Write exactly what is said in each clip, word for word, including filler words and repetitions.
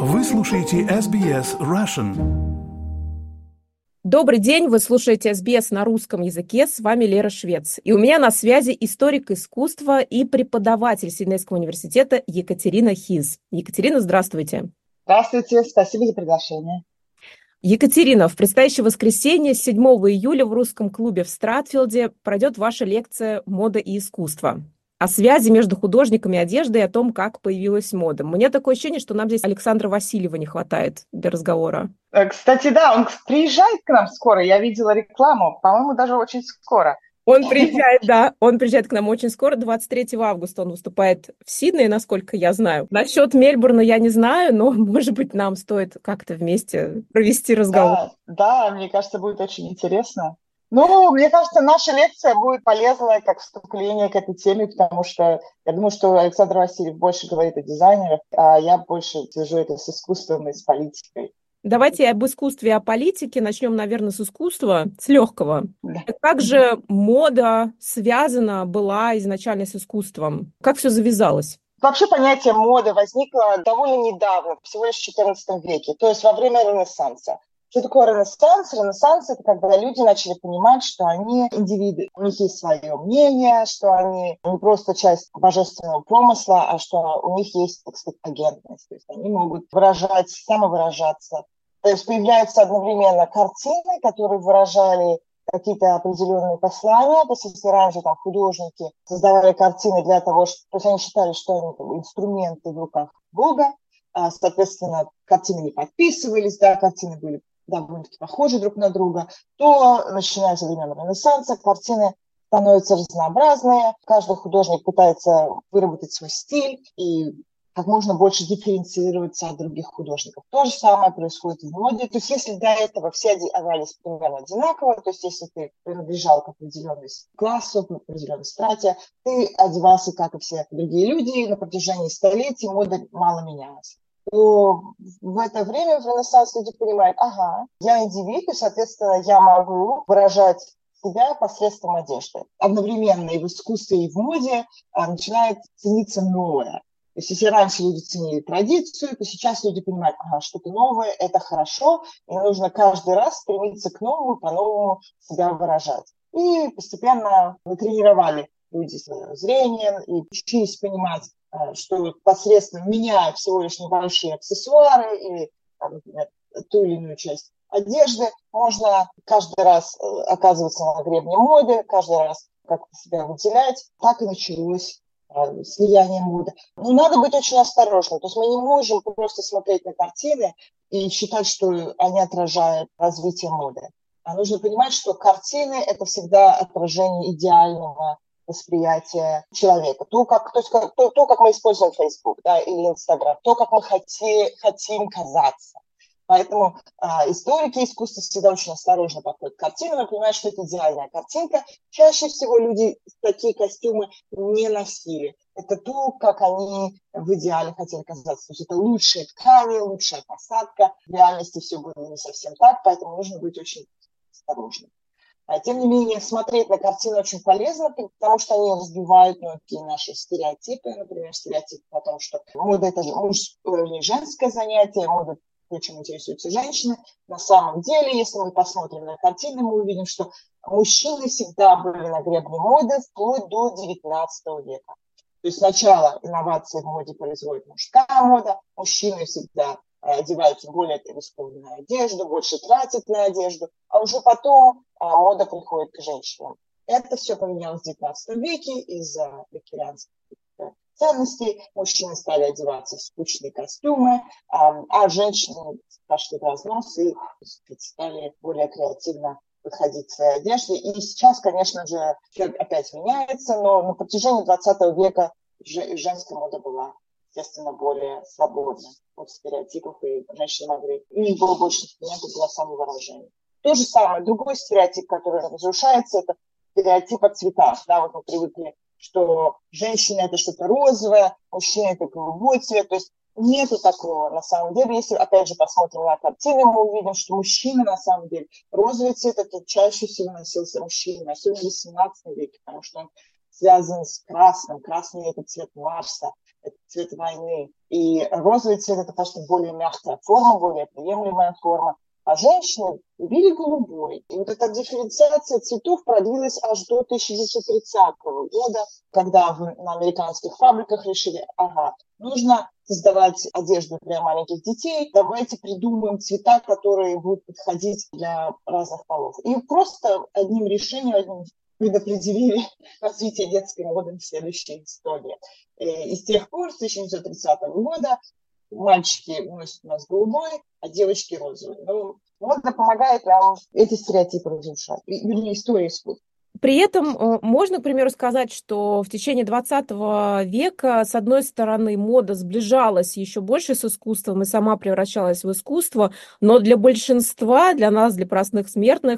Вы слушаете эс би эс Russian. Добрый день, вы слушаете эс би эс на русском языке, с вами Лера Швец. И у меня на связи историк искусства и преподаватель Сиднейского университета Екатерина Хиз. Екатерина, здравствуйте. Здравствуйте, спасибо за приглашение. Екатерина, в предстоящее воскресенье, седьмого июля, в русском клубе в Стратфилде пройдет ваша лекция «Мода и искусство». О связи между художниками одежды и о том, как появилась мода. Мне такое ощущение, что нам здесь Александра Васильева не хватает для разговора. Кстати, да, он приезжает к нам скоро, я видела рекламу, по-моему, даже очень скоро. Он приезжает, да, он приезжает к нам очень скоро, двадцать третьего августа он выступает в Сиднее, насколько я знаю. Насчет Мельбурна я не знаю, но, может быть, нам стоит как-то вместе провести разговор. Да, да, мне кажется, будет очень интересно. Ну, мне кажется, наша лекция будет полезная как вступление к этой теме, потому что я думаю, что Александр Васильев больше говорит о дизайнерах, а я больше свяжу это с искусством и с политикой. Давайте об искусстве и о политике. Начнем, наверное, с искусства, с легкого. Да. Как же мода связана была изначально с искусством? Как все завязалось? Вообще понятие моды возникло довольно недавно, всего лишь в четырнадцатом веке, то есть во время Ренессанса. Что такое Ренессанс? Ренессанс – это когда люди начали понимать, что они индивиды, у них есть свое мнение, что они не просто часть божественного промысла, а что у них есть, так сказать, агентность. То есть они могут выражать, самовыражаться. То есть появляются одновременно картины, которые выражали какие-то определенные послания. То есть если раньше там, художники создавали картины для того, что то есть они считали, что они как бы, инструменты в руках Бога, а, соответственно, картины не подписывались, да, картины были довольно-таки похожи друг на друга, то, начиная со времен Ренессанса, картины становятся разнообразные. Каждый художник пытается выработать свой стиль и как можно больше дифференцироваться от других художников. То же самое происходит в моде. То есть если до этого все одевались примерно одинаково, то есть если ты принадлежал к определенному классу, к определенной страте, ты одевался, как и все другие люди, и на протяжении столетий мода мало менялась. То в это время в Ренессанс люди понимают, ага, я индивид, и, соответственно, я могу выражать себя посредством одежды. Одновременно и в искусстве, и в моде а, начинает цениться новое. То есть если раньше люди ценили традицию, то сейчас люди понимают, ага, что-то новое – это хорошо, и нужно каждый раз стремиться к новому, по-новому себя выражать. И постепенно мы тренировали люди свое зрение и учились понимать, что посредством меняя всего лишь небольшие аксессуары или, например, ту или иную часть одежды, можно каждый раз оказываться на гребне моды, каждый раз как-то себя выделять. Так и началось с влиянием моды. Но надо быть очень осторожным. То есть мы не можем просто смотреть на картины и считать, что они отражают развитие моды. А нужно понимать, что картины – это всегда отражение идеального восприятия человека. То, как, то, есть, то, то, как мы используем Facebook, да, или Instagram, то, как мы хоти, хотим казаться. Поэтому а, историки искусства всегда очень осторожно подходят к картинам и понимают, что это идеальная картинка. Чаще всего люди такие костюмы не носили. Это то, как они в идеале хотели казаться. То есть это лучшие ткани, лучшая посадка. В реальности все было не совсем так, поэтому нужно быть очень осторожным. Тем не менее, смотреть на картины очень полезно, потому что они разбивают многие наши стереотипы. Например, стереотип о том, что мода – это мужское или женское занятие, мода – чем интересуются женщины. На самом деле, если мы посмотрим на картины, мы увидим, что мужчины всегда были на гребне моды вплоть до девятнадцатого века. То есть сначала инновации в моде производит мужская мода, мужчины всегда одеваются в более рискованную одежду, больше тратят на одежду, а уже потом а, мода приходит к женщинам. Это все поменялось в девятнадцатом веке из-за викторианских ценностей. Мужчины стали одеваться в скучные костюмы, а, а женщины пошли в разнос и стали более креативно подходить к своей одежде. И сейчас, конечно же, все опять меняется, но на протяжении двадцатого века женская мода была, естественно, более свободна от стереотипов, и женщины могли, у них было больше инструментов для самовыражения. То же самое, другой стереотип, который разрушается, это стереотип о цветах. Да, вот мы привыкли, что женщина – это что-то розовое, мужчина – это голубой цвет. То есть нету такого на самом деле. Если, опять же, посмотрим на картины, мы увидим, что мужчина на самом деле розовый цвет – это чаще всего носился мужчина, особенно в восемнадцатом веке, потому что он связан с красным. Красный – это цвет Марса. это цвет войны. И розовый цвет – это, конечно, более мягкая форма, более приемлемая форма. А женщины любили голубой. И вот эта дифференциация цветов продлилась аж до тысяча девятьсот тридцатого года, когда в, на американских фабриках решили, ага, нужно создавать одежду для маленьких детей, давайте придумаем цвета, которые будут подходить для разных полов. И просто одним решением, одним предопределили развитие детской моды в следующей истории. И с тех пор, с тысяча девятьсот тридцатого года, мальчики носят у нас голубой, а девочки розовый. Ну, мода помогает нам эти стереотипы разрушать. Вернее, история искусства. При этом можно, к примеру, сказать, что в течение двадцатого века, с одной стороны, мода сближалась еще больше с искусством и сама превращалась в искусство, но для большинства, для нас, для простых смертных,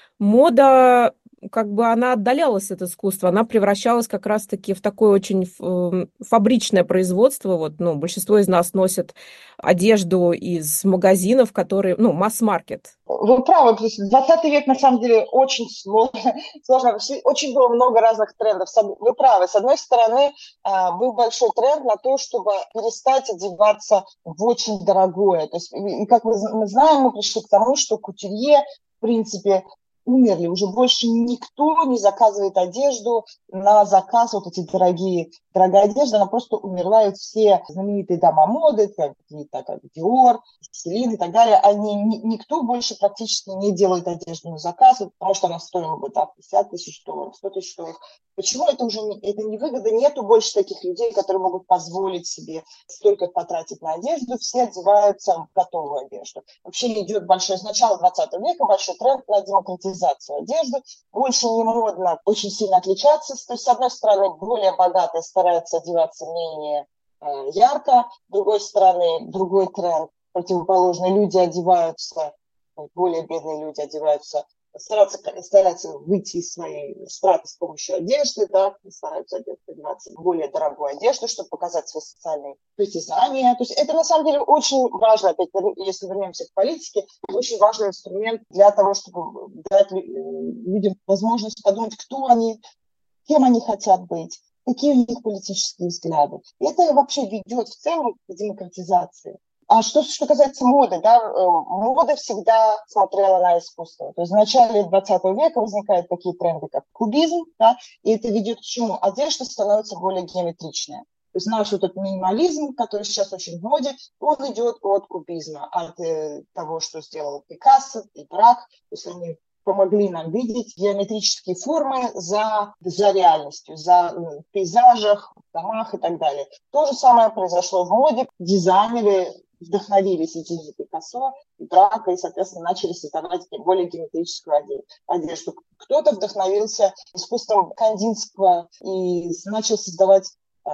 мода, как бы она отдалялась от искусства, она превращалась как раз-таки в такое очень фабричное производство. Вот, ну, большинство из нас носят одежду из магазинов, которые, ну, масс-маркет. Вы правы, двадцатый век на самом деле очень сложно, сложно, очень было много разных трендов. Вы правы, с одной стороны, был большой тренд на то, чтобы перестать одеваться в очень дорогое. То есть, и как мы знаем, мы пришли к тому, что кутюрье, в принципе, умерли. Уже больше никто не заказывает одежду на заказ, вот эти дорогие, дорогая одежда, она просто умерла, и все знаменитые дома моды, какие-то как Dior, Celine и так далее, они, никто больше практически не делает одежду на заказ, потому что она стоила бы так, пятьдесят тысяч долларов, сто тысяч долларов. Почему? Это уже не, это не выгода, нету больше таких людей, которые могут позволить себе столько потратить на одежду, все одеваются в готовую одежду. Вообще идет большой, с начала двадцатого века большой тренд на демократизацию одежды, больше не модно очень сильно отличаться, то есть, с одной стороны, более богатые стараются одеваться менее э, ярко, с другой стороны, другой тренд, противоположный, люди одеваются, более бедные люди одеваются, стараются, стараются выйти из своей страты с помощью одежды, да, стараются одеваться в более дорогую одежду, чтобы показать свои социальные притязания. То есть это на самом деле очень важно, опять, если вернемся к политике, очень важный инструмент для того, чтобы дать людям возможность подумать, кто они, кем они хотят быть, какие у них политические взгляды. И это вообще ведет в целом к демократизации. А что, что касается моды, да, мода всегда смотрела на искусство. То есть в начале двадцатого века возникают такие тренды, как кубизм, да, и это ведет к чему? Одежда становится более геометричная. То есть наш вот этот минимализм, который сейчас очень в моде, он идет от кубизма, от э, того, что сделал Пикассо и Брак. То есть они помогли нам видеть геометрические формы за, за реальностью, за в пейзажах, в домах и так далее. То же самое произошло в моде. Дизайнеры вдохновились идеей Пикассо и Брака и, соответственно, начали создавать более геометрическую одежду. Кто-то вдохновился искусством Кандинского и начал создавать,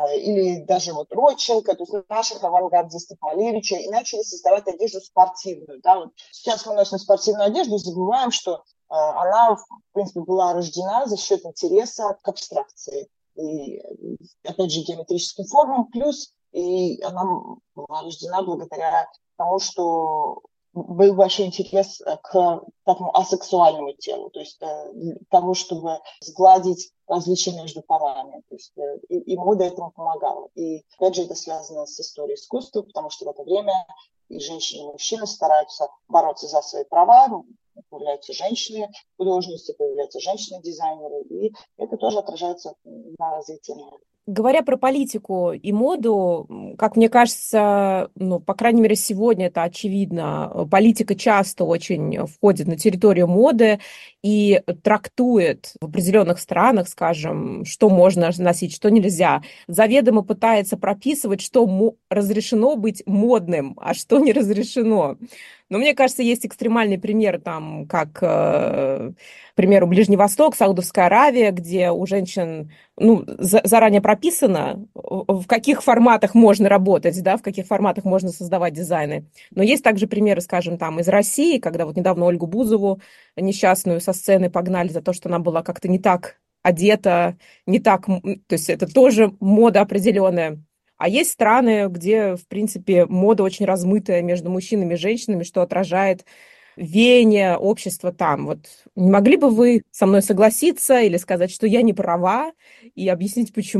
или даже вот Родченко, то есть наших авангардистов Малевича, и начали создавать одежду спортивную. Да? Вот сейчас мы носим спортивную одежду и забываем, что она, в принципе, была рождена за счет интереса к абстракции. И, опять же, геометрическим формам, плюс и она была рождена благодаря тому, что был большой интерес к такому асексуальному телу, то есть для того, чтобы сгладить различия между полами. То есть, и, и мода этому помогала. И опять же это связано с историей искусства, потому что в это время и женщины, и мужчины стараются бороться за свои права, появляются женщины-художницы, появляются женщины-дизайнеры, и это тоже отражается на развитии моды. Говоря про политику и моду, как мне кажется, ну, по крайней мере, сегодня это очевидно, политика часто очень входит на территорию моды и трактует в определенных странах, скажем, что можно носить, что нельзя. Заведомо пытается прописывать, что мо- разрешено быть модным, а что не разрешено. Но мне кажется, есть экстремальный пример, там, как, э, к примеру, Ближний Восток, Саудовская Аравия, где у женщин ну, за, заранее прописано, в каких форматах можно работать, да, в каких форматах можно создавать дизайны. Но есть также примеры, скажем, там, из России, когда вот недавно Ольгу Бузову несчастную со сцены погнали за то, что она была как-то не так одета, не так, то есть это тоже мода определенная. А есть страны, где, в принципе, мода очень размытая между мужчинами и женщинами, что отражает веяние общества там. Вот не могли бы вы со мной согласиться или сказать, что я не права, и объяснить, почему?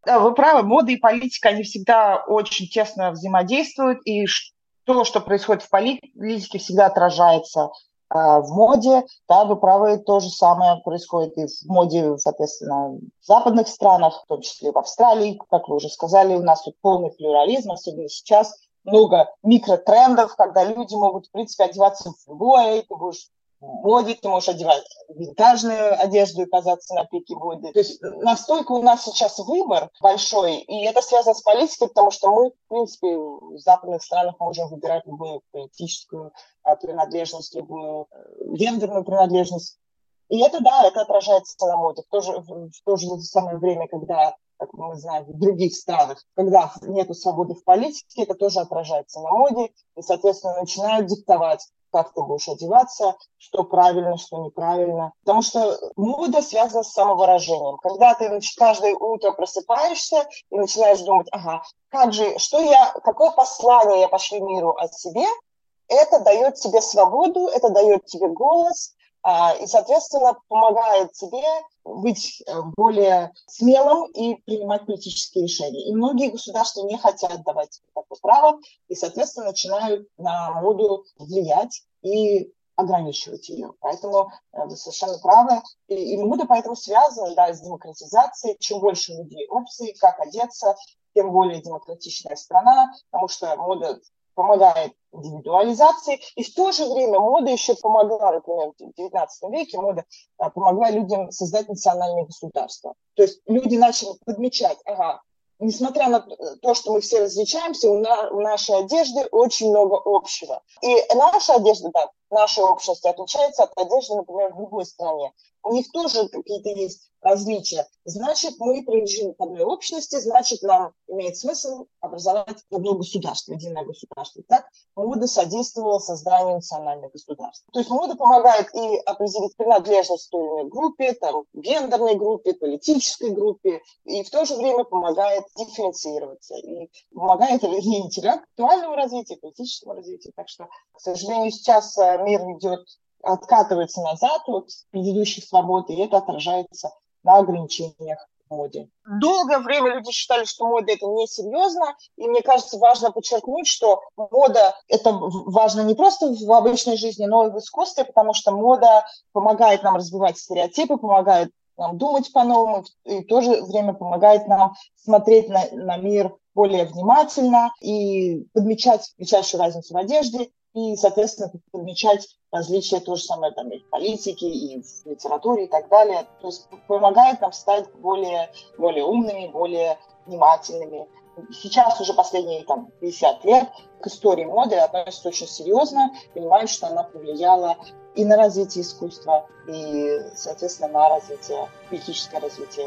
Да, вы правы, мода и политика, они всегда очень тесно взаимодействуют, и то, что происходит в политике, всегда отражается а, в моде. Да, вы правы, то же самое происходит и в моде, соответственно, в западных странах, в том числе в Австралии, как вы уже сказали, у нас тут полный плюрализм, особенно сейчас. Много микротрендов, когда люди могут, в принципе, одеваться в любое, ты будешь в моде, ты можешь одевать винтажную одежду и казаться на пике моды. То есть настолько у нас сейчас выбор большой, и это связано с политикой, потому что мы, в принципе, в западных странах можем выбирать любую политическую принадлежность, любую гендерную принадлежность. И это, да, это отражается на моде. В то же, в то же самое время, когда, как мы знаем, в других странах, когда нет свободы в политике, это тоже отражается на моде, и, соответственно, начинают диктовать, как ты будешь одеваться, что правильно, что неправильно. Потому что мода связана с самовыражением. Когда ты каждое утро просыпаешься и начинаешь думать, ага, как же, что я, какое послание я пошлю миру о себе, это дает тебе свободу, это дает тебе голос, и, соответственно, помогает тебе быть более смелым и принимать политические решения. И многие государства не хотят давать такое право, и, соответственно, начинают на моду влиять и ограничивать ее. Поэтому вы совершенно правы. И, и мода поэтому связана, да, с демократизацией. Чем больше у людей опций, как одеться, тем более демократичная страна, потому что мода помогает индивидуализации, и в то же время мода еще помогла, например, в девятнадцатом веке мода помогла людям создать национальные государства. То есть люди начали подмечать, ага, несмотря на то, что мы все различаемся, у, на, у нашей одежды очень много общего. И наша одежда, да, нашей общности отличается от одежды, например, в другой стране. У них тоже какие-то есть различия. Значит, мы принадлежим к одной общности, значит, нам имеет смысл образовать одно государство, единое государство. Так мода содействовала созданию национальных государств. То есть мода помогает и определить принадлежность к той или иной группе, там, гендерной группе, политической группе, и в то же время помогает дифференцироваться, и помогает и интеллектуальному развитию, и политическому развитию. Так что, к сожалению, сейчас мир идет, откатывается назад от предыдущих свобод, и это отражается на ограничениях в моде. Долгое время люди считали, что мода – это несерьезно, и мне кажется, важно подчеркнуть, что мода – это важно не просто в обычной жизни, но и в искусстве, потому что мода помогает нам разбивать стереотипы, помогает нам думать по-новому, и в то же время помогает нам смотреть на, на мир более внимательно и подмечать величайшую разницу в одежде, и, соответственно, подмечать различия то же самое там, и в политике, и в литературе, и так далее. То есть помогает нам стать более, более умными, более внимательными. Сейчас уже последние там, пятьдесят лет к истории моды относятся очень серьезно, понимают, что она повлияла и на развитие искусства, и, соответственно, на развитие, политическое развитие.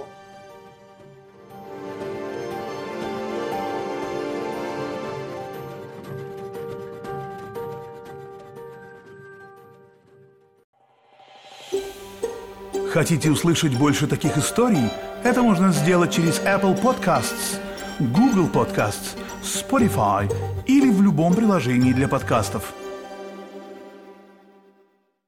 Хотите услышать больше таких историй? Это можно сделать через Apple Podcasts, Google Podcasts, Spotify или в любом приложении для подкастов.